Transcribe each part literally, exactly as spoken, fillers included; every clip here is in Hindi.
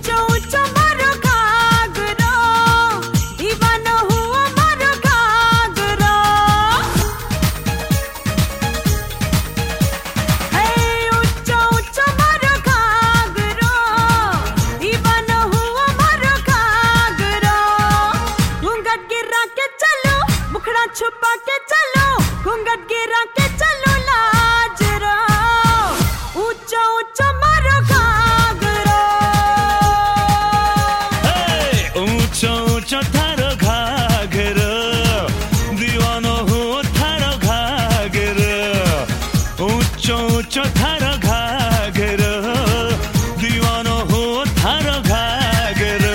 छुपा के चलो, घूंघट गिरा के चलो, लाज रो, ऊंचा ऊंचा मारो घाघरो, ऊंचा ऊंचा थारो घाघरो, दीवानो हो थारो घाघरो, ऊंचा ऊंचा थारो घाघरो, दीवानो हो थारो घाघरो।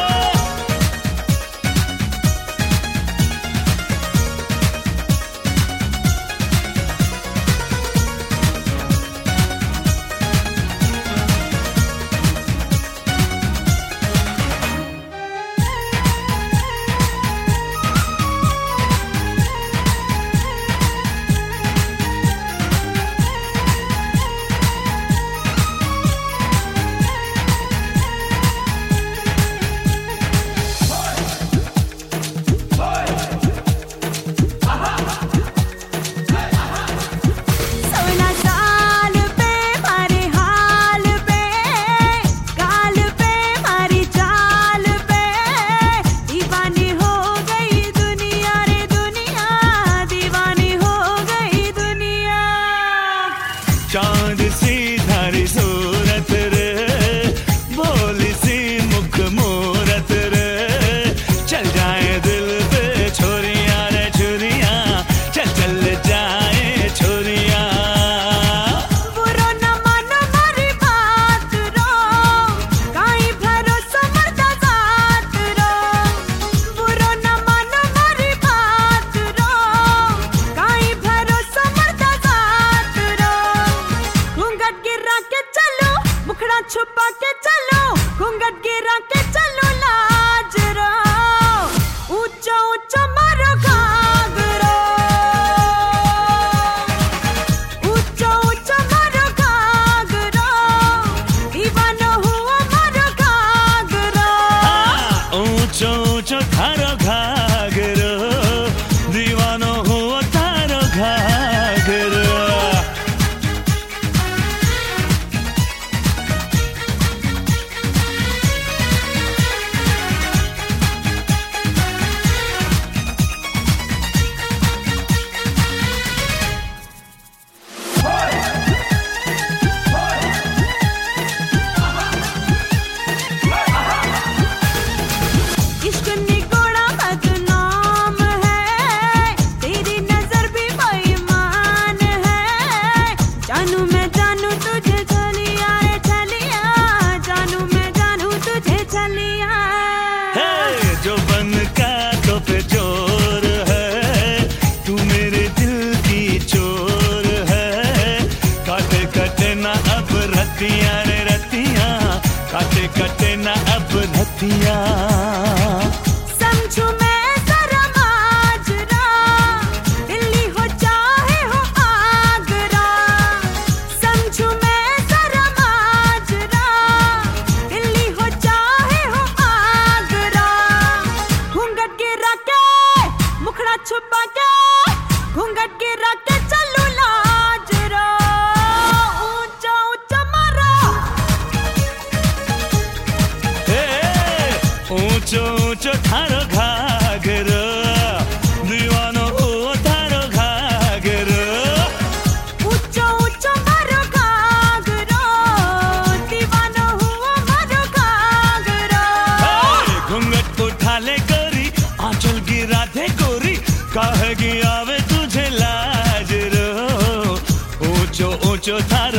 चांद सी धारी सूरत रे, भोली सी मुख मूरत रे, चल जाए दिल पे छोरियां रे छुरियां, चल चल जाए छोरियां। बुरो न मानो मारी बात रो, काई भरोसा मरदा जात रो, बुरो न मानो मारी बात रो, काई भरोसा मरदा जात रो, घूंघट गिरा के चलो, मुखड़ा छुपा के चलो, घूंघट गिरा के चलो, लाज रो, ऊंचा ऊंचा मारो घाघरो, ऊंचा ऊंचा मारो घाघरो, दीवानो हुआ मारो घाघरो, ऊंचा ऊंचा थारो घाघरो, दीवानो हो थारो घाघरो। इश्क निगोड़ा बदनाम है, तेरी नजर भी बेईमान है, जानू मैं जानू तुझे चलिया रे चलिया, जानू मैं जानू तुझे चलिया। हे जो बन का तो पे जोर है, तू मेरे दिल की चोर है, काटे कटे ना अब रतियां रे रतियां, काटे कटे ना अब रतियां। समझू मैं जरा माजरा, दिल्ली हो चाहे हो आगरा, समझू मैं जरा माजरा, दिल्ली हो चाहे हो आगरा, घूंघट गिरा के, मुखड़ा छुपा के, घूंघट गिरा के चलो, लाज रो, ऊंचा ऊंचा मारो, ऊंचो ऊंचो थारो घाघरो, दीवानो हो थारो घाघरो, ऊंचा ऊंचा मारो घाघरो, दीवानो हुआ मारो घाघरो, घूंघट उठा ले गोरी, आंचल गिरा दे गोरी, कहेगी आवे तुझे लाज रो, ऊंचो ऊंचो थारो